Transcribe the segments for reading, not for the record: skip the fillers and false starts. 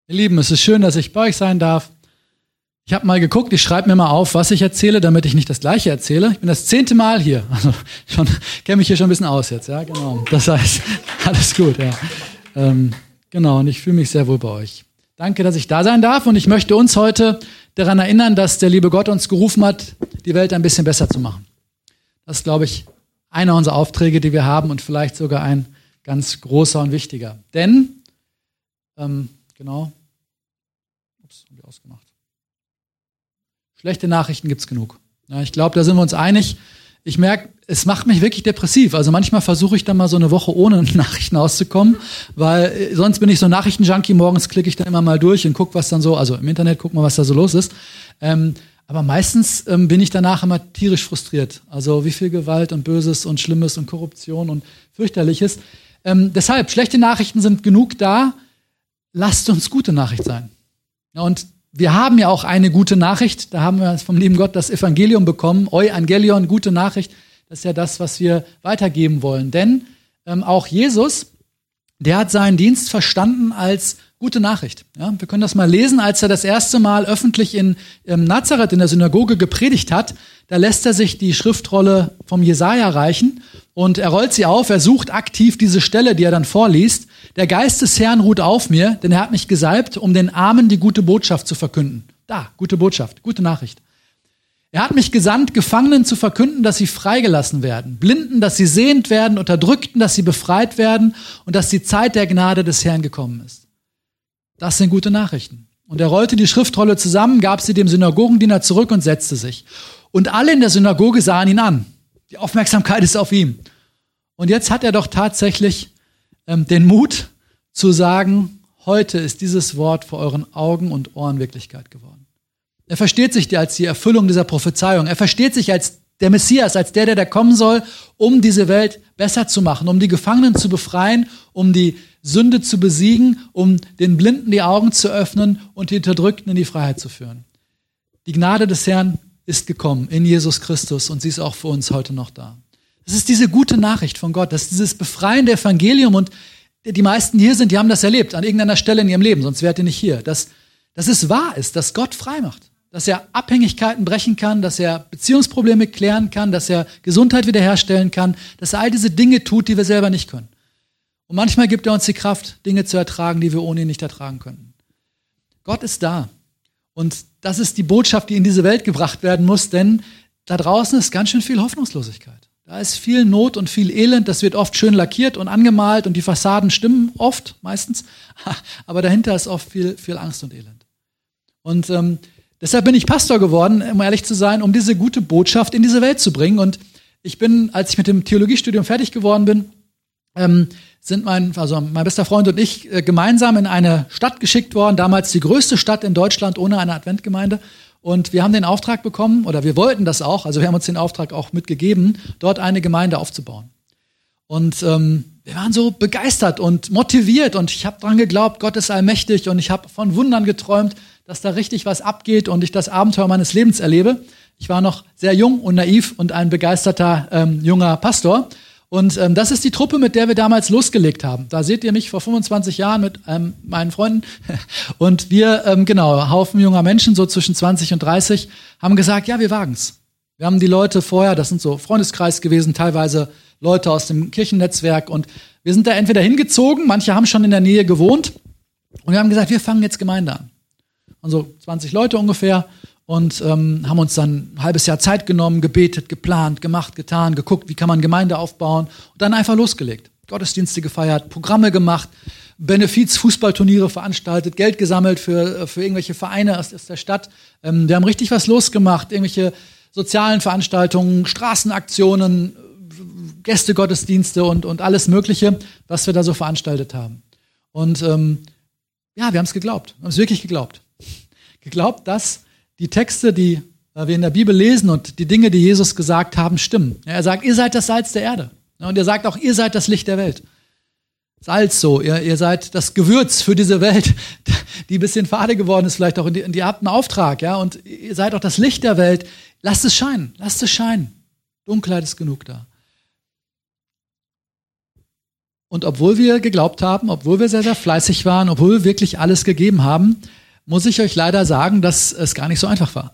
Ihr Lieben, es ist schön, dass ich bei euch sein darf. Ich habe mal geguckt, ich schreibe mir mal auf, was ich erzähle, damit ich nicht das Gleiche erzähle. Ich bin das 10. Mal hier, also kenne mich hier schon ein bisschen aus jetzt, ja, genau. Das heißt, alles gut, ja. Genau, und ich fühle mich sehr wohl bei euch. Danke, dass ich da sein darf, und ich möchte uns heute daran erinnern, dass der liebe Gott uns gerufen hat, die Welt ein bisschen besser zu machen. Das ist, glaube ich, einer unserer Aufträge, die wir haben, und vielleicht sogar ein ganz großer und wichtiger. Denn, ausgemacht. Schlechte Nachrichten gibt's genug. Ja, ich glaube, da sind wir uns einig. Ich merke, es macht mich wirklich depressiv. Also manchmal versuche ich dann mal so eine Woche ohne Nachrichten auszukommen, weil sonst bin ich so ein Nachrichtenjunkie. Morgens klicke ich dann immer mal durch und gucke, was dann so, also im Internet guck mal, was da so los ist. Aber meistens bin ich danach immer tierisch frustriert. Also wie viel Gewalt und Böses und Schlimmes und Korruption und Fürchterliches. Deshalb, schlechte Nachrichten sind genug da. Lasst uns gute Nachricht sein. Ja, und wir haben ja auch eine gute Nachricht. Da haben wir vom lieben Gott das Evangelium bekommen. Euangelion, gute Nachricht. Das ist ja das, was wir weitergeben wollen. Denn auch Jesus, der hat seinen Dienst verstanden als gute Nachricht. Ja, wir können das mal lesen, als er das erste Mal öffentlich in Nazareth in der Synagoge gepredigt hat. Da lässt er sich die Schriftrolle vom Jesaja reichen und er rollt sie auf. Er sucht aktiv diese Stelle, die er dann vorliest. Der Geist des Herrn ruht auf mir, denn er hat mich gesalbt, um den Armen die gute Botschaft zu verkünden. Da, gute Botschaft, gute Nachricht. Er hat mich gesandt, Gefangenen zu verkünden, dass sie freigelassen werden, Blinden, dass sie sehend werden, Unterdrückten, dass sie befreit werden und dass die Zeit der Gnade des Herrn gekommen ist. Das sind gute Nachrichten. Und er rollte die Schriftrolle zusammen, gab sie dem Synagogendiener zurück und setzte sich. Und alle in der Synagoge sahen ihn an. Die Aufmerksamkeit ist auf ihm. Und jetzt hat er doch tatsächlich den Mut zu sagen, heute ist dieses Wort vor euren Augen und Ohren Wirklichkeit geworden. Er versteht sich als die Erfüllung dieser Prophezeiung. Er versteht sich als der Messias, als der da kommen soll, um diese Welt besser zu machen, um die Gefangenen zu befreien, um die Sünde zu besiegen, um den Blinden die Augen zu öffnen und die Unterdrückten in die Freiheit zu führen. Die Gnade des Herrn ist gekommen in Jesus Christus und sie ist auch für uns heute noch da. Das ist diese gute Nachricht von Gott, das ist dieses befreiende Evangelium, und die meisten, die hier sind, die haben das erlebt, an irgendeiner Stelle in ihrem Leben, sonst wärt ihr nicht hier, dass es wahr ist, dass Gott frei macht, dass er Abhängigkeiten brechen kann, dass er Beziehungsprobleme klären kann, dass er Gesundheit wiederherstellen kann, dass er all diese Dinge tut, die wir selber nicht können. Und manchmal gibt er uns die Kraft, Dinge zu ertragen, die wir ohne ihn nicht ertragen könnten. Gott ist da. Und das ist die Botschaft, die in diese Welt gebracht werden muss, denn da draußen ist ganz schön viel Hoffnungslosigkeit. Da ist viel Not und viel Elend, das wird oft schön lackiert und angemalt und die Fassaden stimmen oft, meistens, aber dahinter ist oft viel, viel Angst und Elend. Und deshalb bin ich Pastor geworden, um ehrlich zu sein, um diese gute Botschaft in diese Welt zu bringen. Und ich bin, als ich mit dem Theologiestudium fertig geworden bin, sind mein bester Freund und ich gemeinsam in eine Stadt geschickt worden, damals die größte Stadt in Deutschland ohne eine Adventgemeinde. Und wir haben den Auftrag bekommen, oder wir wollten das auch, also wir haben uns den Auftrag auch mitgegeben, dort eine Gemeinde aufzubauen. Und wir waren so begeistert und motiviert und ich habe dran geglaubt, Gott ist allmächtig, und ich habe von Wundern geträumt, dass da richtig was abgeht und ich das Abenteuer meines Lebens erlebe. Ich war noch sehr jung und naiv und ein begeisterter junger Pastor. Und das ist die Truppe, mit der wir damals losgelegt haben. Da seht ihr mich vor 25 Jahren mit meinen Freunden. Und wir, Haufen junger Menschen, so zwischen 20 und 30, haben gesagt, ja, wir wagen's. Wir haben die Leute vorher, das sind so Freundeskreis gewesen, teilweise Leute aus dem Kirchennetzwerk. Und wir sind da entweder hingezogen, manche haben schon in der Nähe gewohnt. Und wir haben gesagt, wir fangen jetzt Gemeinde an. Also 20 Leute ungefähr. Und haben uns dann ein halbes Jahr Zeit genommen, gebetet, geplant, gemacht, getan, geguckt, wie kann man Gemeinde aufbauen, und dann einfach losgelegt. Gottesdienste gefeiert, Programme gemacht, Benefiz-Fußballturniere veranstaltet, Geld gesammelt für irgendwelche Vereine aus der Stadt. Wir haben richtig was losgemacht, irgendwelche sozialen Veranstaltungen, Straßenaktionen, Gästegottesdienste und alles Mögliche, was wir da so veranstaltet haben. Und wir haben es geglaubt, wir haben es wirklich geglaubt. Geglaubt, dass die Texte, die wir in der Bibel lesen und die Dinge, die Jesus gesagt haben, stimmen. Er sagt, ihr seid das Salz der Erde. Und er sagt auch, ihr seid das Licht der Welt. Salz so, ihr seid das Gewürz für diese Welt, die ein bisschen fade geworden ist, vielleicht auch, und ihr habt einen Auftrag, ja, und ihr seid auch das Licht der Welt. Lasst es scheinen, lasst es scheinen. Dunkelheit ist genug da. Und obwohl wir geglaubt haben, obwohl wir sehr, sehr fleißig waren, obwohl wir wirklich alles gegeben haben, muss ich euch leider sagen, dass es gar nicht so einfach war.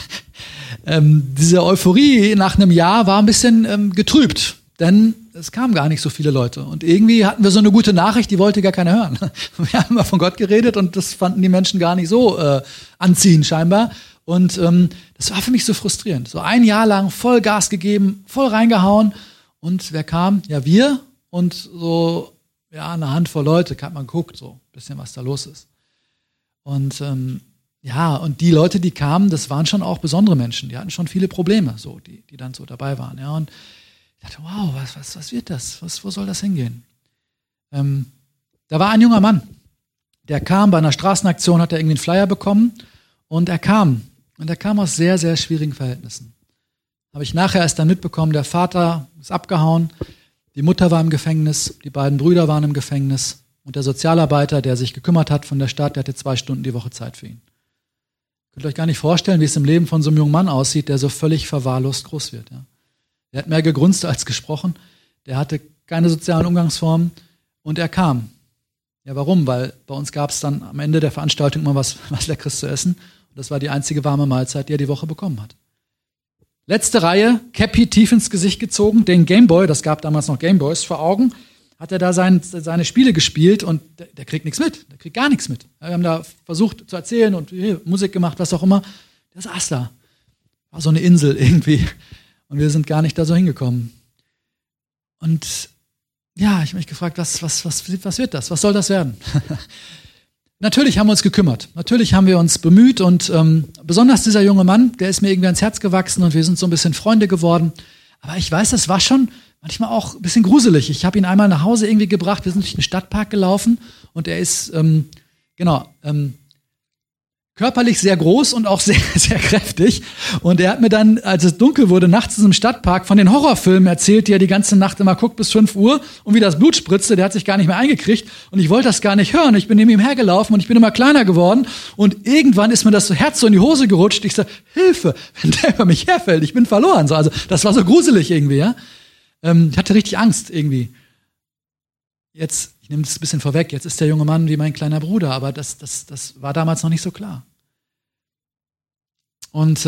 Diese Euphorie nach einem Jahr war ein bisschen getrübt, denn es kamen gar nicht so viele Leute. Und irgendwie hatten wir so eine gute Nachricht, die wollte gar keiner hören. Wir haben mal von Gott geredet und das fanden die Menschen gar nicht so anziehend scheinbar. Und das war für mich so frustrierend. So ein Jahr lang voll Gas gegeben, voll reingehauen. Und wer kam? Ja, wir und so eine Handvoll Leute. Hat man geguckt, so ein bisschen, was da los ist. Und und die Leute, die kamen, das waren schon auch besondere Menschen. Die hatten schon viele Probleme, so die dann so dabei waren. Ja, und ich dachte, wow, was wird das? Wo soll das hingehen? Da war ein junger Mann, der kam bei einer Straßenaktion, hat er irgendwie einen Flyer bekommen und er kam aus sehr, sehr schwierigen Verhältnissen. Habe ich nachher erst dann mitbekommen, der Vater ist abgehauen, die Mutter war im Gefängnis, die beiden Brüder waren im Gefängnis und der Sozialarbeiter, der sich gekümmert hat von der Stadt, der hatte 2 Stunden die Woche Zeit für ihn. Könnt ihr euch gar nicht vorstellen, wie es im Leben von so einem jungen Mann aussieht, der so völlig verwahrlost groß wird. Ja. Er hat mehr gegrunzt als gesprochen. Der hatte keine sozialen Umgangsformen und er kam. Ja, warum? Weil bei uns gab es dann am Ende der Veranstaltung immer was Leckeres zu essen. Und das war die einzige warme Mahlzeit, die er die Woche bekommen hat. Letzte Reihe, Cappy tief ins Gesicht gezogen, den Gameboy, das gab damals noch Gameboys, vor Augen, hat er da seine Spiele gespielt und der kriegt nichts mit. Der kriegt gar nichts mit. Wir haben da versucht zu erzählen und Musik gemacht, was auch immer. Der saß da. War so eine Insel irgendwie. Und wir sind gar nicht da so hingekommen. Und ja, ich habe mich gefragt, was wird das? Was soll das werden? Natürlich haben wir uns gekümmert. Natürlich haben wir uns bemüht. Und besonders dieser junge Mann, der ist mir irgendwie ans Herz gewachsen und wir sind so ein bisschen Freunde geworden. Aber ich weiß, das war schon manchmal auch ein bisschen gruselig. Ich habe ihn einmal nach Hause irgendwie gebracht. Wir sind durch den Stadtpark gelaufen und er ist, körperlich sehr groß und auch sehr, sehr kräftig. Und er hat mir dann, als es dunkel wurde, nachts in einem Stadtpark von den Horrorfilmen erzählt, die er die ganze Nacht immer guckt bis 5 Uhr und wie das Blut spritzte. Der hat sich gar nicht mehr eingekriegt. Und ich wollte das gar nicht hören. Ich bin neben ihm hergelaufen und ich bin immer kleiner geworden. Und irgendwann ist mir das Herz so in die Hose gerutscht. Ich sage, Hilfe, wenn der über mich herfällt, ich bin verloren. So, also das war so gruselig irgendwie, ja. Ich hatte richtig Angst irgendwie. Jetzt, ich nehme das ein bisschen vorweg, jetzt ist der junge Mann wie mein kleiner Bruder, aber das war damals noch nicht so klar. Und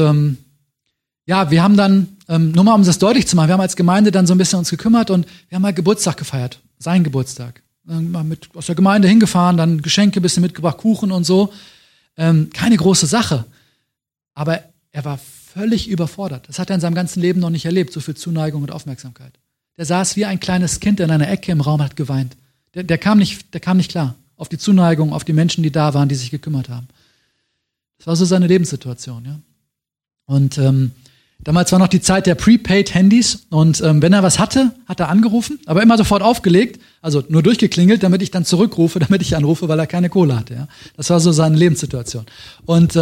wir haben dann, nur mal um das deutlich zu machen, wir haben als Gemeinde dann so ein bisschen uns gekümmert und wir haben mal Geburtstag gefeiert, seinen Geburtstag. Mal aus der Gemeinde hingefahren, dann Geschenke ein bisschen mitgebracht, Kuchen und so. Keine große Sache, aber er war völlig überfordert. Das hat er in seinem ganzen Leben noch nicht erlebt, so viel Zuneigung und Aufmerksamkeit. Der saß wie ein kleines Kind in einer Ecke im Raum, hat geweint. Der kam nicht klar auf die Zuneigung, auf die Menschen, die da waren, die sich gekümmert haben. Das war so seine Lebenssituation, ja. Und damals war noch die Zeit der Prepaid-Handys und wenn er was hatte, hat er angerufen, aber immer sofort aufgelegt, also nur durchgeklingelt, damit ich dann zurückrufe, damit ich anrufe, weil er keine Kohle hatte. Ja. Das war so seine Lebenssituation. Und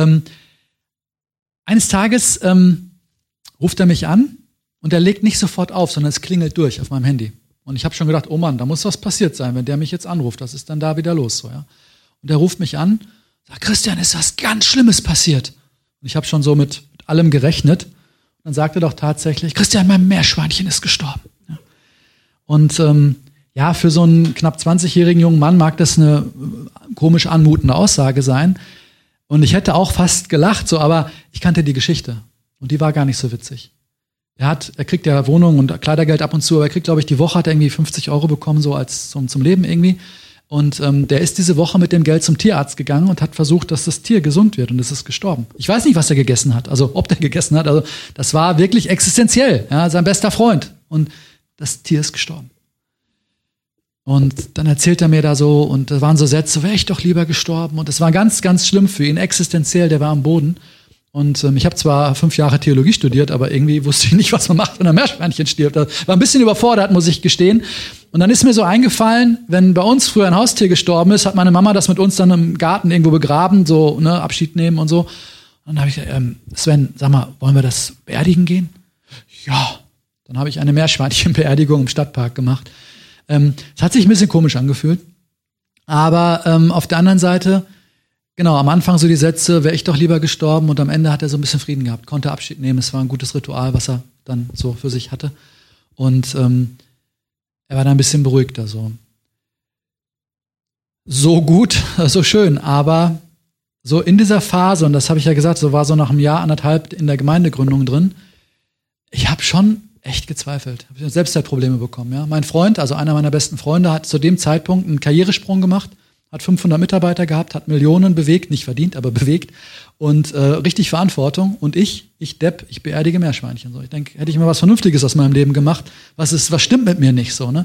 eines Tages ruft er mich an und er legt nicht sofort auf, sondern es klingelt durch auf meinem Handy. Und ich habe schon gedacht, oh Mann, da muss was passiert sein, wenn der mich jetzt anruft. Das ist dann da wieder los. So, ja. Und er ruft mich an, sagt, Christian, ist was ganz Schlimmes passiert. Und ich habe schon so mit allem gerechnet. Und dann sagt er doch tatsächlich, Christian, mein Meerschweinchen ist gestorben. Ja. Und für so einen knapp 20-jährigen jungen Mann mag das eine komisch anmutende Aussage sein. Und ich hätte auch fast gelacht, so, aber ich kannte die Geschichte. Und die war gar nicht so witzig. Er kriegt ja Wohnung und Kleidergeld ab und zu, aber er kriegt, glaube ich, die Woche hat er irgendwie 50 € bekommen, so als zum Leben irgendwie. Und der ist diese Woche mit dem Geld zum Tierarzt gegangen und hat versucht, dass das Tier gesund wird und es ist gestorben. Ich weiß nicht, was er gegessen hat, also ob der gegessen hat. Also das war wirklich existenziell, ja, sein bester Freund. Und das Tier ist gestorben. Und dann erzählt er mir da so, und da waren so Sätze, wäre ich doch lieber gestorben. Und es war ganz, ganz schlimm für ihn, existenziell, der war am Boden. Und ich habe zwar 5 Jahre Theologie studiert, aber irgendwie wusste ich nicht, was man macht, wenn ein Meerschweinchen stirbt. Das war ein bisschen überfordert, muss ich gestehen. Und dann ist mir so eingefallen, wenn bei uns früher ein Haustier gestorben ist, hat meine Mama das mit uns dann im Garten irgendwo begraben, so Abschied nehmen und so. Und dann habe ich gesagt, Sven, sag mal, wollen wir das beerdigen gehen? Ja. Dann habe ich eine Meerschweinchenbeerdigung im Stadtpark gemacht. Es hat sich ein bisschen komisch angefühlt. Aber auf der anderen Seite, genau, am Anfang so die Sätze, wäre ich doch lieber gestorben, und am Ende hat er so ein bisschen Frieden gehabt, konnte Abschied nehmen. Es war ein gutes Ritual, was er dann so für sich hatte. Und er war da ein bisschen beruhigter so. so gut, so schön, aber so in dieser Phase, und das habe ich ja gesagt, so war so nach einem Jahr, anderthalb in der Gemeindegründung drin, ich habe schon echt gezweifelt. Ich habe Selbstwertprobleme bekommen. Ja. Mein Freund, also einer meiner besten Freunde, hat zu dem Zeitpunkt einen Karrieresprung gemacht, hat 500 Mitarbeiter gehabt, hat Millionen bewegt, nicht verdient, aber bewegt und richtig Verantwortung. Und ich Depp, ich beerdige Meerschweinchen. So. Ich denke, hätte ich mal was Vernünftiges aus meinem Leben gemacht, was stimmt mit mir nicht so, ne?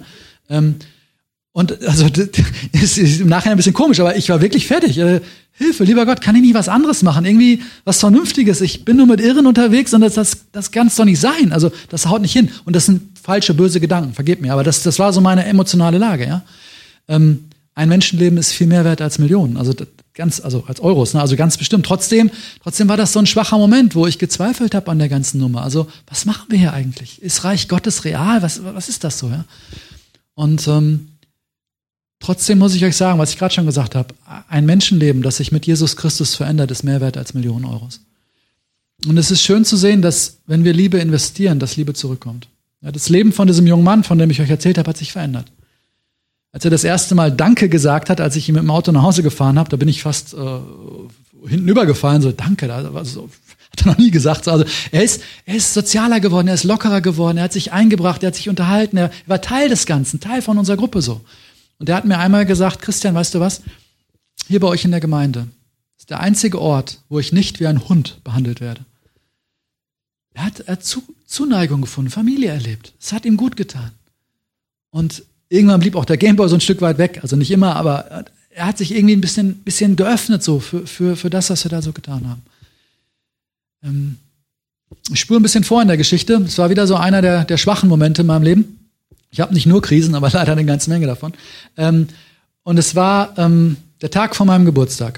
Und also das ist im Nachhinein ein bisschen komisch, aber ich war wirklich fertig. Hilfe, lieber Gott, kann ich nicht was anderes machen? Irgendwie was Vernünftiges. Ich bin nur mit Irren unterwegs und das kann es doch nicht sein. Also das haut nicht hin. Und das sind falsche, böse Gedanken, vergebt mir. Aber das war so meine emotionale Lage. Ja, ein Menschenleben ist viel mehr wert als Millionen. Also als Euros. Ne? Also ganz bestimmt. Trotzdem war das so ein schwacher Moment, wo ich gezweifelt habe an der ganzen Nummer. Also was machen wir hier eigentlich? Ist Reich Gottes real? Was ist das so? Ja? Und trotzdem muss ich euch sagen, was ich gerade schon gesagt habe, ein Menschenleben, das sich mit Jesus Christus verändert, ist mehr wert als Millionen Euros. Und es ist schön zu sehen, dass, wenn wir Liebe investieren, dass Liebe zurückkommt. Ja, das Leben von diesem jungen Mann, von dem ich euch erzählt habe, hat sich verändert. Als er das erste Mal Danke gesagt hat, als ich ihn mit dem Auto nach Hause gefahren habe, da bin ich fast hinten übergefallen, so Danke, also, hat er noch nie gesagt. Also er ist sozialer geworden, er ist lockerer geworden, er hat sich eingebracht, er hat sich unterhalten, er war Teil des Ganzen, Teil von unserer Gruppe so. Und er hat mir einmal gesagt, Christian, weißt du was? Hier bei euch in der Gemeinde ist der einzige Ort, wo ich nicht wie ein Hund behandelt werde. Er hat Zuneigung gefunden, Familie erlebt. Es hat ihm gut getan. Und irgendwann blieb auch der Gameboy so ein Stück weit weg. Also nicht immer, aber er hat sich irgendwie ein bisschen geöffnet so für das, was wir da so getan haben. Ich spüre ein bisschen vor in der Geschichte. Es war wieder so einer der schwachen Momente in meinem Leben. Ich habe nicht nur Krisen, aber leider eine ganze Menge davon. Und es war der Tag vor meinem Geburtstag.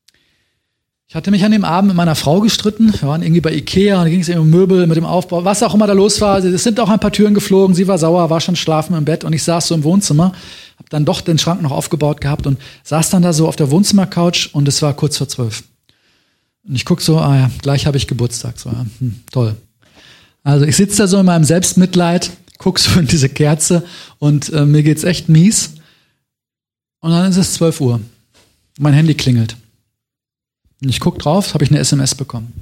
Ich hatte mich an dem Abend mit meiner Frau gestritten. Wir waren irgendwie bei Ikea und da ging es um Möbel mit dem Aufbau, was auch immer da los war. Es sind auch ein paar Türen geflogen. Sie war sauer, war schon schlafen im Bett und ich saß so im Wohnzimmer, habe dann doch den Schrank noch aufgebaut gehabt und saß dann da so auf der Wohnzimmercouch und es war kurz vor 12. Und ich guck so, gleich habe ich Geburtstag. So, ja, toll. Also ich sitze da so in meinem Selbstmitleid, guck so in diese Kerze und mir geht's echt mies. Und dann ist es 12 Uhr. Mein Handy klingelt. Und ich guck drauf, habe ich eine SMS bekommen.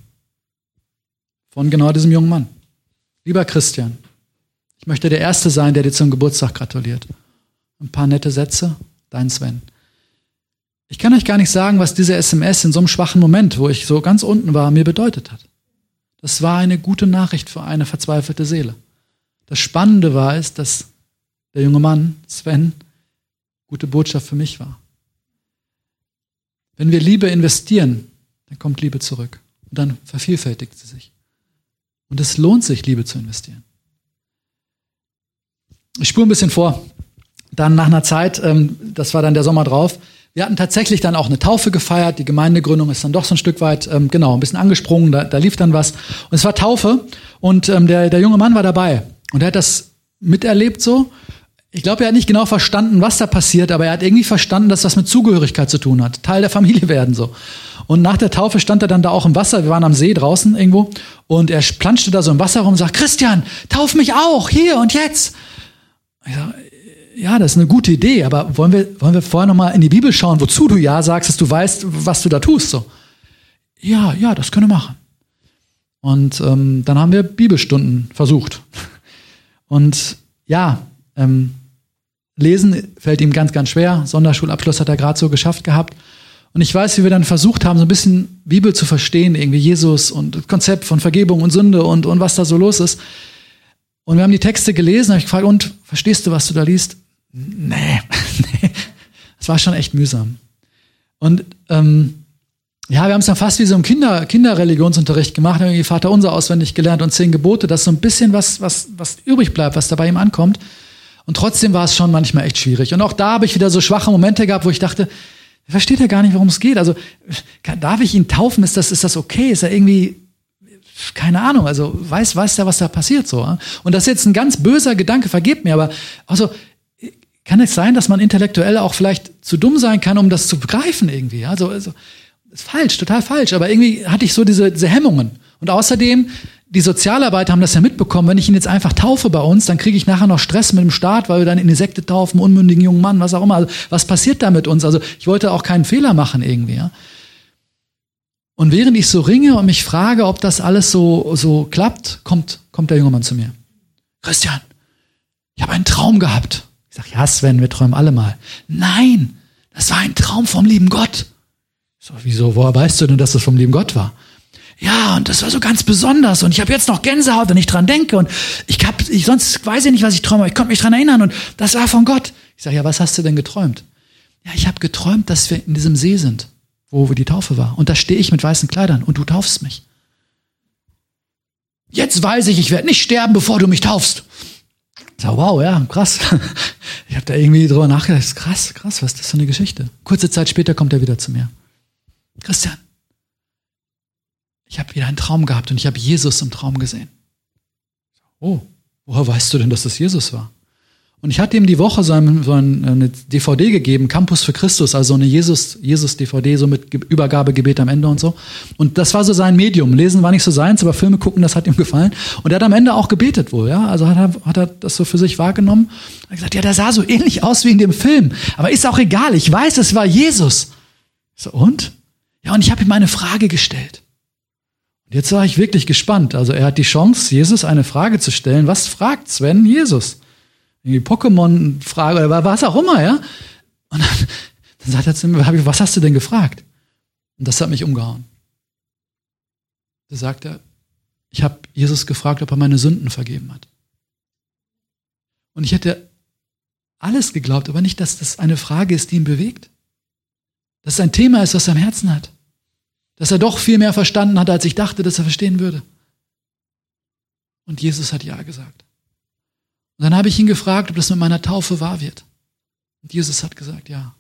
Von genau diesem jungen Mann. Lieber Christian, ich möchte der Erste sein, der dir zum Geburtstag gratuliert. Ein paar nette Sätze, dein Sven. Ich kann euch gar nicht sagen, was diese SMS in so einem schwachen Moment, wo ich so ganz unten war, mir bedeutet hat. Das war eine gute Nachricht für eine verzweifelte Seele. Das Spannende war es, dass der junge Mann, Sven, gute Botschaft für mich war. Wenn wir Liebe investieren, dann kommt Liebe zurück. Und dann vervielfältigt sie sich. Und es lohnt sich, Liebe zu investieren. Ich spule ein bisschen vor. Dann nach einer Zeit, das war dann der Sommer drauf, wir hatten tatsächlich dann auch eine Taufe gefeiert. Die Gemeindegründung ist dann doch so ein Stück weit, ein bisschen angesprungen. Da lief dann was. Und es war Taufe. Und der junge Mann war dabei. Und er hat das miterlebt so. Ich glaube, er hat nicht genau verstanden, was da passiert, aber er hat irgendwie verstanden, dass das mit Zugehörigkeit zu tun hat. Teil der Familie werden so. Und nach der Taufe stand er dann da auch im Wasser. Wir waren am See draußen irgendwo. Und er planschte da so im Wasser rum und sagt, Christian, tauf mich auch, hier und jetzt. Ich sag, ja, das ist eine gute Idee, aber wollen wir vorher noch mal in die Bibel schauen, wozu du ja sagst, dass du weißt, was du da tust, so. Ja, das können wir machen. Und dann haben wir Bibelstunden versucht. Und ja, Lesen fällt ihm ganz, ganz schwer. Sonderschulabschluss hat er gerade so geschafft gehabt. Und ich weiß, wie wir dann versucht haben, so ein bisschen Bibel zu verstehen, irgendwie Jesus und das Konzept von Vergebung und Sünde und was da so los ist. Und wir haben die Texte gelesen, habe ich gefragt, und verstehst du, was du da liest? Nee. Das war schon echt mühsam. Und wir haben es dann fast wie so im Kinderreligionsunterricht gemacht, haben irgendwie Vater Unser auswendig gelernt und 10 Gebote, dass so ein bisschen was übrig bleibt, was da bei ihm ankommt. Und trotzdem war es schon manchmal echt schwierig. Und auch da habe ich wieder so schwache Momente gehabt, wo ich dachte, er versteht ja gar nicht, worum es geht. Also darf ich ihn taufen? Ist das okay? Ist er irgendwie, keine Ahnung, also weiß der, was da passiert so. Und das ist jetzt ein ganz böser Gedanke, vergebt mir, aber also kann es sein, dass man intellektuell auch vielleicht zu dumm sein kann, um das zu begreifen irgendwie. Also ist falsch, total falsch. Aber irgendwie hatte ich so diese Hemmungen. Und außerdem, die Sozialarbeiter haben das ja mitbekommen, wenn ich ihn jetzt einfach taufe bei uns, dann kriege ich nachher noch Stress mit dem Staat, weil wir dann in die Sekte taufen, unmündigen jungen Mann, was auch immer. Also, was passiert da mit uns? Also ich wollte auch keinen Fehler machen irgendwie. Ja? Und während ich so ringe und mich frage, ob das alles so klappt, kommt der junge Mann zu mir. Christian, ich habe einen Traum gehabt. Ich sage, ja Sven, wir träumen alle mal. Nein, das war ein Traum vom lieben Gott. Ich so, wieso, woher weißt du denn, dass das vom lieben Gott war? Ja, und das war so ganz besonders und ich habe jetzt noch Gänsehaut, wenn ich dran denke und sonst weiß ich nicht, was ich träume, aber ich konnte mich dran erinnern und das war von Gott. Ich sage, ja, was hast du denn geträumt? Ja, ich habe geträumt, dass wir in diesem See sind, wo die Taufe war und da stehe ich mit weißen Kleidern und du taufst mich. Jetzt weiß ich werde nicht sterben, bevor du mich taufst. Ich sage, wow, ja, krass. Ich habe da irgendwie drüber nachgedacht, krass, was ist das für eine Geschichte? Kurze Zeit später kommt er wieder zu mir. Christian, ich habe wieder einen Traum gehabt und ich habe Jesus im Traum gesehen. Oh, woher weißt du denn, dass das Jesus war? Und ich hatte ihm die Woche so eine DVD gegeben, Campus für Christus, also eine Jesus-DVD, so mit Übergabegebet am Ende und so. Und das war so sein Medium. Lesen war nicht so seins, aber Filme gucken, das hat ihm gefallen. Und er hat am Ende auch gebetet wohl, ja. Also hat er das so für sich wahrgenommen. Er hat gesagt, ja, der sah so ähnlich aus wie in dem Film. Aber ist auch egal, ich weiß, es war Jesus. Ich so, und? Ja, und ich habe ihm eine Frage gestellt. Und jetzt war ich wirklich gespannt. Also er hat die Chance, Jesus eine Frage zu stellen. Was fragt Sven Jesus? Irgendwie Pokémon-Frage oder was auch immer, ja? Und dann sagt er zu mir, was hast du denn gefragt? Und das hat mich umgehauen. Da sagt er, ich habe Jesus gefragt, ob er meine Sünden vergeben hat. Und ich hätte alles geglaubt, aber nicht, dass das eine Frage ist, die ihn bewegt. Dass es ein Thema ist, was er im Herzen hat. Dass er doch viel mehr verstanden hat, als ich dachte, dass er verstehen würde. Und Jesus hat ja gesagt. Und dann habe ich ihn gefragt, ob das mit meiner Taufe wahr wird. Und Jesus hat gesagt, ja.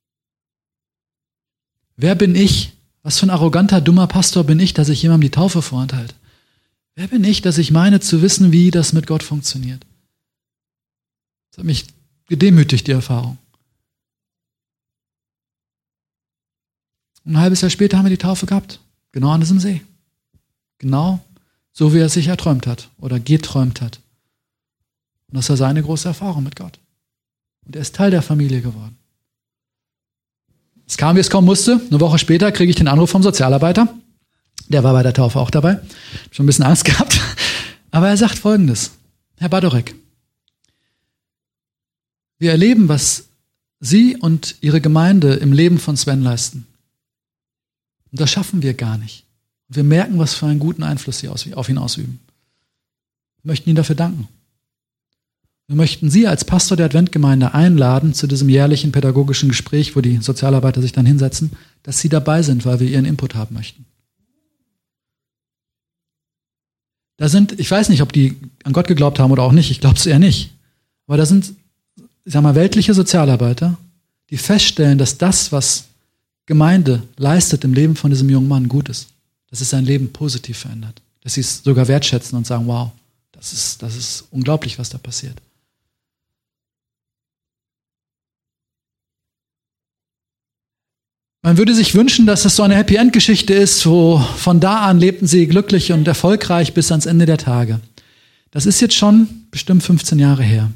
Wer bin ich? Was für ein arroganter, dummer Pastor bin ich, dass ich jemandem die Taufe vorenthalte? Wer bin ich, dass ich meine zu wissen, wie das mit Gott funktioniert? Das hat mich gedemütigt, die Erfahrung. Ein halbes Jahr später haben wir die Taufe gehabt. Genau an diesem See. Genau so, wie er es sich erträumt hat oder geträumt hat. Und das war seine große Erfahrung mit Gott. Und er ist Teil der Familie geworden. Es kam, wie es kommen musste. Eine Woche später kriege ich den Anruf vom Sozialarbeiter. Der war bei der Taufe auch dabei. Schon ein bisschen Angst gehabt. Aber er sagt Folgendes. Herr Badorek, wir erleben, was Sie und Ihre Gemeinde im Leben von Sven leisten. Und das schaffen wir gar nicht. Und wir merken, was für einen guten Einfluss Sie auf ihn ausüben. Wir möchten Ihnen dafür danken. Wir möchten Sie als Pastor der Adventgemeinde einladen zu diesem jährlichen pädagogischen Gespräch, wo die Sozialarbeiter sich dann hinsetzen, dass Sie dabei sind, weil wir Ihren Input haben möchten. Ich weiß nicht, ob die an Gott geglaubt haben oder auch nicht, ich glaube es eher nicht. Aber da sind, ich sag mal, weltliche Sozialarbeiter, die feststellen, dass das, was Gemeinde leistet im Leben von diesem jungen Mann, gut ist. Dass es sein Leben positiv verändert. Dass sie es sogar wertschätzen und sagen, wow, das ist unglaublich, was da passiert. Man würde sich wünschen, dass es so eine Happy-End-Geschichte ist, wo von da an lebten sie glücklich und erfolgreich bis ans Ende der Tage. Das ist jetzt schon bestimmt 15 Jahre her.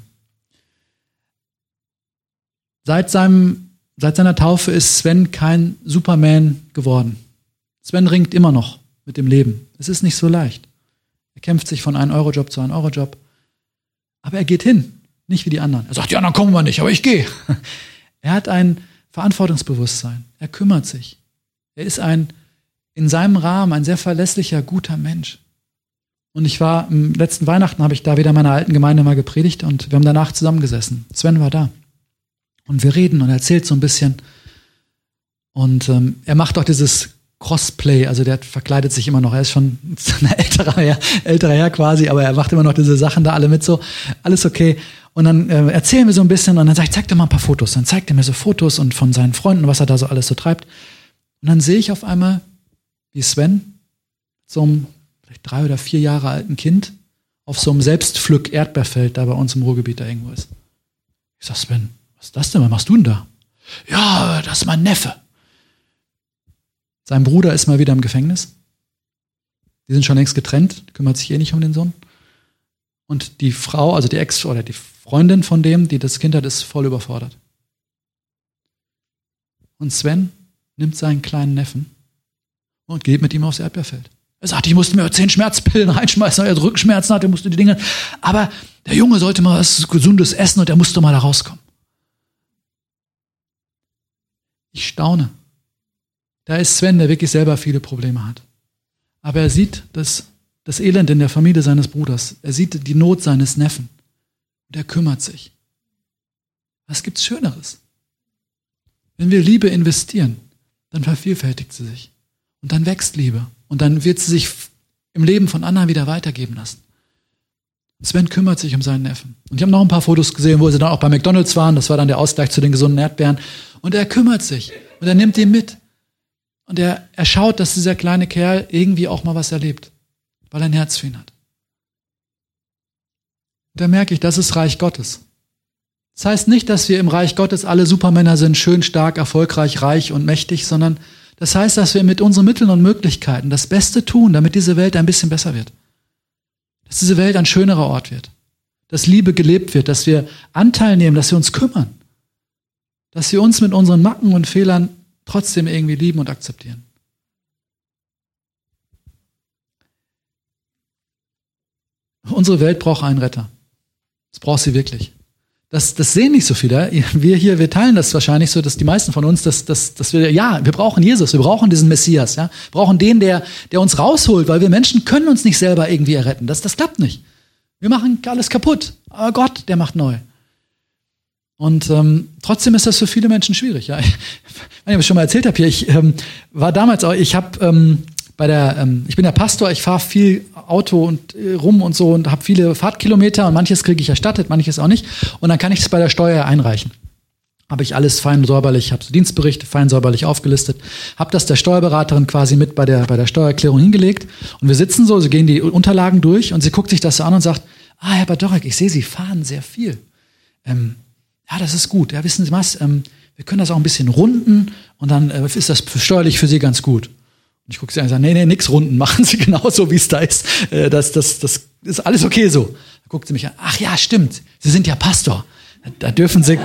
Seit seiner Taufe ist Sven kein Superman geworden. Sven ringt immer noch mit dem Leben. Es ist nicht so leicht. Er kämpft sich von einem Eurojob zu einem Eurojob. Aber er geht hin, nicht wie die anderen. Er sagt, die anderen kommen wir nicht, aber ich gehe. Er hat ein Verantwortungsbewusstsein. Er kümmert sich. Er ist in seinem Rahmen ein sehr verlässlicher, guter Mensch. Und ich war, im letzten Weihnachten habe ich da wieder in meiner alten Gemeinde mal gepredigt und wir haben danach zusammengesessen. Sven war da. Und wir reden und er erzählt so ein bisschen. Und er macht auch dieses Crossplay, also der verkleidet sich immer noch. Er ist schon ein älterer Herr quasi, aber er macht immer noch diese Sachen da alle mit so. Alles okay. Und dann erzählen wir so ein bisschen und dann sage ich, zeig dir mal ein paar Fotos. Dann zeigt er mir so Fotos und von seinen Freunden, was er da so alles so treibt. Und dann sehe ich auf einmal, wie Sven, so einem vielleicht 3 oder 4 Jahre alten Kind, auf so einem Selbstpflück-Erdbeerfeld da bei uns im Ruhrgebiet da irgendwo ist. Ich sag, Sven, was ist das denn? Was machst du denn da? Ja, das ist mein Neffe. Sein Bruder ist mal wieder im Gefängnis. Die sind schon längst getrennt, die kümmert sich nicht um den Sohn. Und die Frau, also die Ex- oder die Freundin von dem, die das Kind hat, ist voll überfordert. Und Sven nimmt seinen kleinen Neffen und geht mit ihm aufs Erdbeerfeld. Er sagt, ich musste mir 10 Schmerzpillen reinschmeißen, weil er Rückenschmerzen hatte, musste die Dinge. Aber der Junge sollte mal was Gesundes essen und er musste mal da rauskommen. Ich staune. Da ist Sven, der wirklich selber viele Probleme hat. Aber er sieht das Elend in der Familie seines Bruders. Er sieht die Not seines Neffen. Und er kümmert sich. Was gibt's Schöneres? Wenn wir Liebe investieren, dann vervielfältigt sie sich. Und dann wächst Liebe. Und dann wird sie sich im Leben von anderen wieder weitergeben lassen. Sven kümmert sich um seinen Neffen. Und ich habe noch ein paar Fotos gesehen, wo sie dann auch bei McDonald's waren. Das war dann der Ausgleich zu den gesunden Erdbeeren. Und er kümmert sich. Und er nimmt ihn mit. Und er schaut, dass dieser kleine Kerl irgendwie auch mal was erlebt. Weil er ein Herz für ihn hat. Und da merke ich, das ist Reich Gottes. Das heißt nicht, dass wir im Reich Gottes alle Supermänner sind, schön, stark, erfolgreich, reich und mächtig, sondern das heißt, dass wir mit unseren Mitteln und Möglichkeiten das Beste tun, damit diese Welt ein bisschen besser wird. Dass diese Welt ein schönerer Ort wird. Dass Liebe gelebt wird, dass wir Anteil nehmen, dass wir uns kümmern. Dass wir uns mit unseren Macken und Fehlern trotzdem irgendwie lieben und akzeptieren. Unsere Welt braucht einen Retter. Das braucht sie wirklich. Das sehen nicht so viele. Wir teilen das wahrscheinlich so, dass die meisten von uns, dass wir brauchen Jesus, wir brauchen diesen Messias, ja. Wir brauchen den, der uns rausholt, weil wir Menschen können uns nicht selber irgendwie erretten. Das klappt nicht. Wir machen alles kaputt. Aber Gott, der macht neu. Und trotzdem ist das für viele Menschen schwierig, ja. Ich es schon mal erzählt habe hier, ich war damals auch, ich bin ja Pastor, ich fahre viel Auto und rum und so und habe viele Fahrtkilometer und manches kriege ich erstattet, manches auch nicht. Und dann kann ich es bei der Steuer einreichen. Habe ich alles fein säuberlich, habe so Dienstberichte fein säuberlich aufgelistet, habe das der Steuerberaterin quasi mit bei der Steuererklärung hingelegt. Und wir sitzen so, sie gehen die Unterlagen durch und sie guckt sich das so an und sagt, Herr Badorek, ich sehe, Sie fahren sehr viel. Ja, das ist gut. Ja, wissen Sie was, wir können das auch ein bisschen runden und dann ist das steuerlich für Sie ganz gut. Und ich gucke sie an und sage, nee, nix runden, machen Sie genauso, wie es da ist. Das ist alles okay so. Da guckt sie mich an, ach ja, stimmt, Sie sind ja Pastor. Da dürfen Sie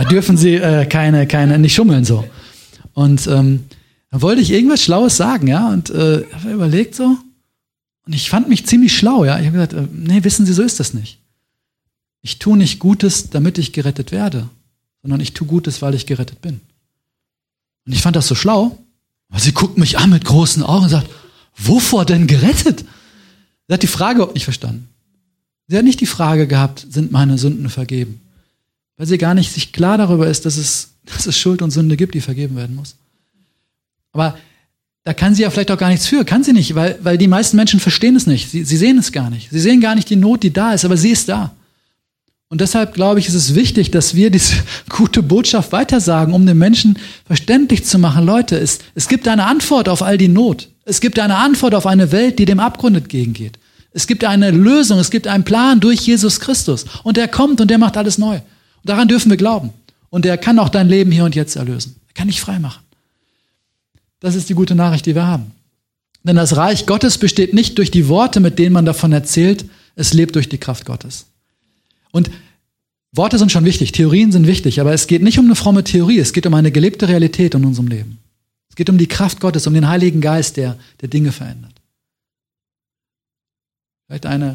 keine nicht schummeln so. Und dann wollte ich irgendwas Schlaues sagen, ja, und habe überlegt so. Und ich fand mich ziemlich schlau, ja. Ich habe gesagt, nee, wissen Sie, so ist das nicht. Ich tue nicht Gutes, damit ich gerettet werde, sondern ich tue Gutes, weil ich gerettet bin. Und ich fand das so schlau. Aber sie guckt mich an mit großen Augen und sagt, wovor denn gerettet? Sie hat die Frage überhaupt nicht verstanden. Sie hat nicht die Frage gehabt, sind meine Sünden vergeben? Weil sie gar nicht sich klar darüber ist, dass es Schuld und Sünde gibt, die vergeben werden muss. Aber da kann sie ja vielleicht auch gar nichts für. Kann sie nicht, weil die meisten Menschen verstehen es nicht. Sie sehen es gar nicht. Sie sehen gar nicht die Not, die da ist, aber sie ist da. Und deshalb, glaube ich, ist es wichtig, dass wir diese gute Botschaft weitersagen, um den Menschen verständlich zu machen. Leute, es gibt eine Antwort auf all die Not. Es gibt eine Antwort auf eine Welt, die dem Abgrund entgegengeht. Es gibt eine Lösung, es gibt einen Plan durch Jesus Christus. Und der kommt und der macht alles neu. Und daran dürfen wir glauben. Und der kann auch dein Leben hier und jetzt erlösen. Er kann dich frei machen. Das ist die gute Nachricht, die wir haben. Denn das Reich Gottes besteht nicht durch die Worte, mit denen man davon erzählt. Es lebt durch die Kraft Gottes. Und Worte sind schon wichtig, Theorien sind wichtig, aber es geht nicht um eine fromme Theorie, es geht um eine gelebte Realität in unserem Leben. Es geht um die Kraft Gottes, um den Heiligen Geist, der Dinge verändert. Vielleicht eine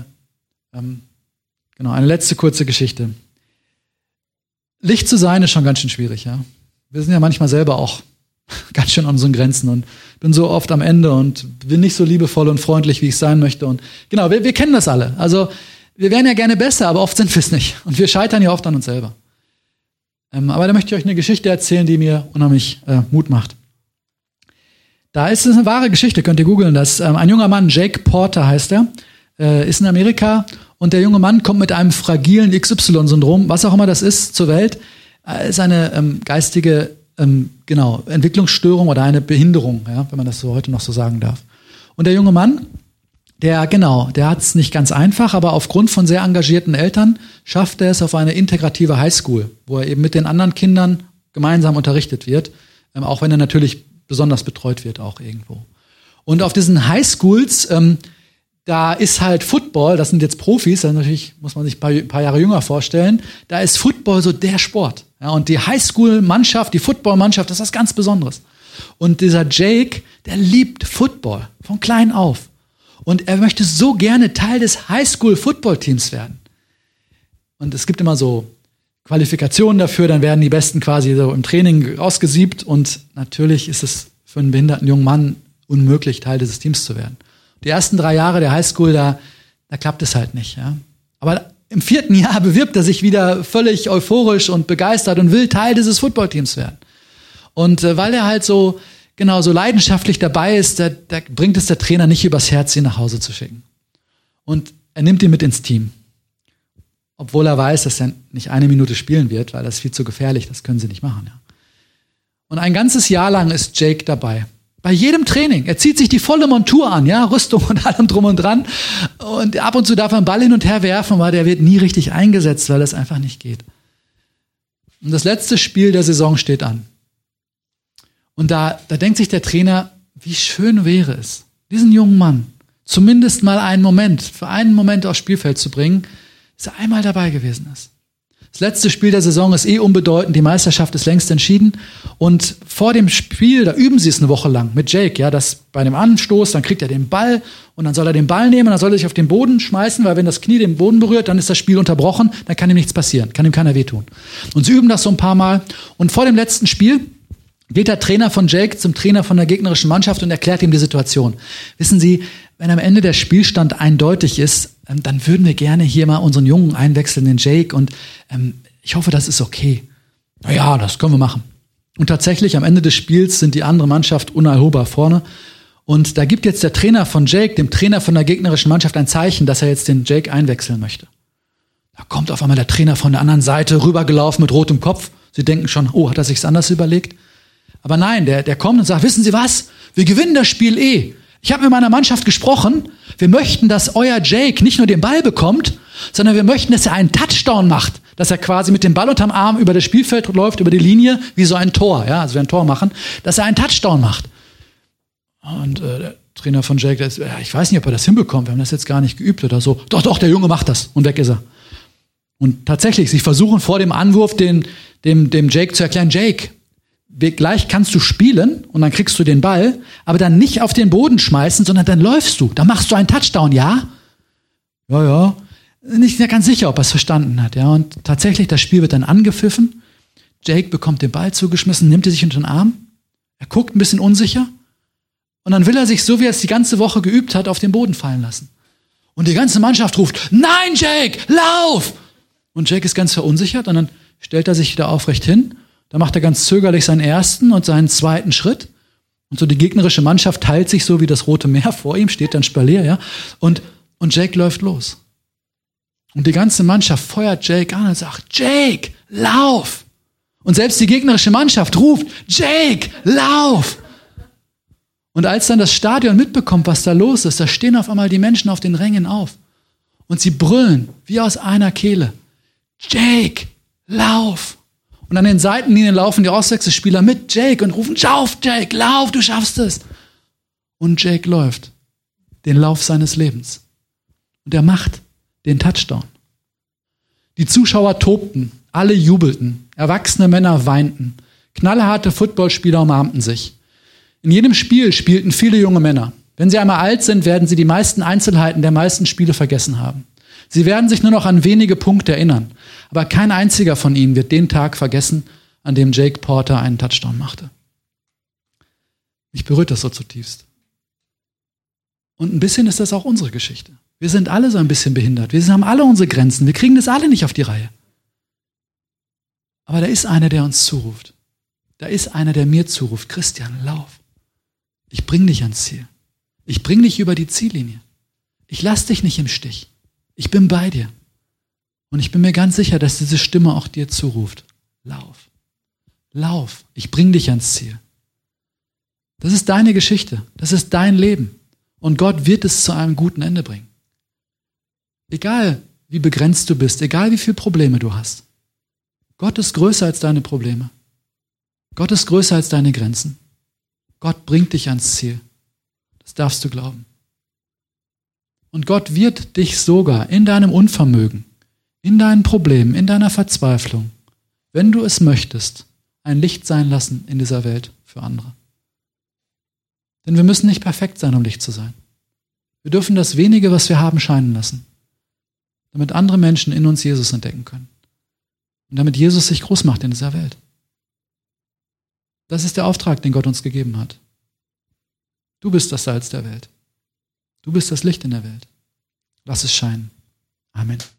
letzte kurze Geschichte. Licht zu sein ist schon ganz schön schwierig, ja. Wir sind ja manchmal selber auch ganz schön an unseren Grenzen und bin so oft am Ende und bin nicht so liebevoll und freundlich, wie ich sein möchte. Und genau, wir kennen das alle. Also wir wären ja gerne besser, aber oft sind wir es nicht. Und wir scheitern ja oft an uns selber. Aber da möchte ich euch eine Geschichte erzählen, die mir unheimlich Mut macht. Da ist es eine wahre Geschichte, könnt ihr googeln. Das ein junger Mann, Jake Porter heißt er, ist in Amerika. Und der junge Mann kommt mit einem fragilen XY-Syndrom, was auch immer das ist, zur Welt. Ist eine geistige Entwicklungsstörung oder eine Behinderung, ja, wenn man das so heute noch so sagen darf. Und der junge Mann, der hat es nicht ganz einfach, aber aufgrund von sehr engagierten Eltern schafft er es auf eine integrative Highschool, wo er eben mit den anderen Kindern gemeinsam unterrichtet wird, auch wenn er natürlich besonders betreut wird auch irgendwo. Und auf diesen Highschools da ist halt Football, das sind jetzt Profis, dann natürlich muss man sich ein paar Jahre jünger vorstellen, da ist Football so der Sport. Ja, und die Highschool-Mannschaft, die Football-Mannschaft, das ist was ganz Besonderes. Und dieser Jake, der liebt Football von klein auf. Und er möchte so gerne Teil des Highschool-Football-Teams werden. Und es gibt immer so Qualifikationen dafür, dann werden die Besten quasi so im Training rausgesiebt. Und natürlich ist es für einen behinderten jungen Mann unmöglich, Teil dieses Teams zu werden. Die ersten 3 Jahre der Highschool, da klappt es halt nicht. Ja. Aber im 4. Jahr bewirbt er sich wieder völlig euphorisch und begeistert und will Teil dieses Footballteams werden. Und weil er halt so leidenschaftlich dabei ist, da bringt es der Trainer nicht übers Herz, ihn nach Hause zu schicken. Und er nimmt ihn mit ins Team. Obwohl er weiß, dass er nicht 1 Minute spielen wird, weil das ist viel zu gefährlich, das können sie nicht machen. Ja. Und ein ganzes Jahr lang ist Jake dabei. Bei jedem Training. Er zieht sich die volle Montur an, ja, Rüstung und allem drum und dran. Und ab und zu darf er einen Ball hin und her werfen, weil der wird nie richtig eingesetzt, weil das einfach nicht geht. Und das letzte Spiel der Saison steht an. Und da denkt sich der Trainer, wie schön wäre es, diesen jungen Mann zumindest mal für einen Moment aufs Spielfeld zu bringen, dass er einmal dabei gewesen ist. Das letzte Spiel der Saison ist unbedeutend, die Meisterschaft ist längst entschieden. Und vor dem Spiel, da üben sie es eine Woche lang mit Jake, ja, dass bei dem Anstoß, dann kriegt er den Ball und dann soll er den Ball nehmen und dann soll er sich auf den Boden schmeißen, weil wenn das Knie den Boden berührt, dann ist das Spiel unterbrochen, dann kann ihm nichts passieren, kann ihm keiner wehtun. Und sie üben das so ein paar Mal. Und vor dem letzten Spiel geht der Trainer von Jake zum Trainer von der gegnerischen Mannschaft und erklärt ihm die Situation. Wissen Sie, wenn am Ende der Spielstand eindeutig ist, dann würden wir gerne hier mal unseren Jungen einwechseln, den Jake, und ich hoffe, das ist okay. Naja, das können wir machen. Und tatsächlich, am Ende des Spiels sind die andere Mannschaft unerholbar vorne. Und da gibt jetzt der Trainer von Jake, dem Trainer von der gegnerischen Mannschaft, ein Zeichen, dass er jetzt den Jake einwechseln möchte. Da kommt auf einmal der Trainer von der anderen Seite rübergelaufen mit rotem Kopf. Sie denken schon, oh, hat er sich's anders überlegt? Aber nein, der kommt und sagt, wissen Sie was? Wir gewinnen das Spiel eh. Ich habe mit meiner Mannschaft gesprochen. Wir möchten, dass euer Jake nicht nur den Ball bekommt, sondern wir möchten, dass er einen Touchdown macht. Dass er quasi mit dem Ball unterm Arm über das Spielfeld läuft, über die Linie, wie so ein Tor. Ja, also wir ein Tor machen. Dass er einen Touchdown macht. Und der Trainer von Jake, ich weiß nicht, ob er das hinbekommt. Wir haben das jetzt gar nicht geübt oder so. Doch, der Junge macht das. Und weg ist er. Und tatsächlich, sie versuchen vor dem Anwurf dem Jake zu erklären, Jake, gleich kannst du spielen und dann kriegst du den Ball, aber dann nicht auf den Boden schmeißen, sondern dann läufst du. Dann machst du einen Touchdown, ja? Ja. Nicht ganz sicher, ob er es verstanden hat, ja. Und tatsächlich, das Spiel wird dann angepfiffen. Jake bekommt den Ball zugeschmissen, nimmt ihn sich unter den Arm. Er guckt ein bisschen unsicher. Und dann will er sich, so wie er es die ganze Woche geübt hat, auf den Boden fallen lassen. Und die ganze Mannschaft ruft, nein, Jake, lauf! Und Jake ist ganz verunsichert und dann stellt er sich wieder aufrecht hin. Da macht er ganz zögerlich seinen ersten und seinen zweiten Schritt. Und so die gegnerische Mannschaft teilt sich so wie das Rote Meer. Vor ihm steht dann Spalier, ja. Und Jake läuft los. Und die ganze Mannschaft feuert Jake an und sagt, Jake, lauf! Und selbst die gegnerische Mannschaft ruft, Jake, lauf! Und als dann das Stadion mitbekommt, was da los ist, da stehen auf einmal die Menschen auf den Rängen auf. Und sie brüllen, wie aus einer Kehle, Jake, lauf! Und an den Seitenlinien laufen die Auswechselspieler mit Jake und rufen, lauf, Jake, lauf, du schaffst es. Und Jake läuft den Lauf seines Lebens. Und er macht den Touchdown. Die Zuschauer tobten, alle jubelten, erwachsene Männer weinten, knallharte Footballspieler umarmten sich. In jedem Spiel spielten viele junge Männer. Wenn sie einmal alt sind, werden sie die meisten Einzelheiten der meisten Spiele vergessen haben. Sie werden sich nur noch an wenige Punkte erinnern. Aber kein einziger von ihnen wird den Tag vergessen, an dem Jake Porter einen Touchdown machte. Mich berührt das so zutiefst. Und ein bisschen ist das auch unsere Geschichte. Wir sind alle so ein bisschen behindert. Wir haben alle unsere Grenzen. Wir kriegen das alle nicht auf die Reihe. Aber da ist einer, der uns zuruft. Da ist einer, der mir zuruft. Christian, lauf. Ich bring dich ans Ziel. Ich bring dich über die Ziellinie. Ich lass dich nicht im Stich. Ich bin bei dir. Und ich bin mir ganz sicher, dass diese Stimme auch dir zuruft. Lauf. Lauf. Ich bring dich ans Ziel. Das ist deine Geschichte. Das ist dein Leben. Und Gott wird es zu einem guten Ende bringen. Egal, wie begrenzt du bist, egal, wie viele Probleme du hast. Gott ist größer als deine Probleme. Gott ist größer als deine Grenzen. Gott bringt dich ans Ziel. Das darfst du glauben. Und Gott wird dich sogar in deinem Unvermögen, in deinen Problemen, in deiner Verzweiflung, wenn du es möchtest, ein Licht sein lassen in dieser Welt für andere. Denn wir müssen nicht perfekt sein, um Licht zu sein. Wir dürfen das Wenige, was wir haben, scheinen lassen, damit andere Menschen in uns Jesus entdecken können und damit Jesus sich groß macht in dieser Welt. Das ist der Auftrag, den Gott uns gegeben hat. Du bist das Salz der Welt. Du bist das Licht in der Welt. Lass es scheinen. Amen.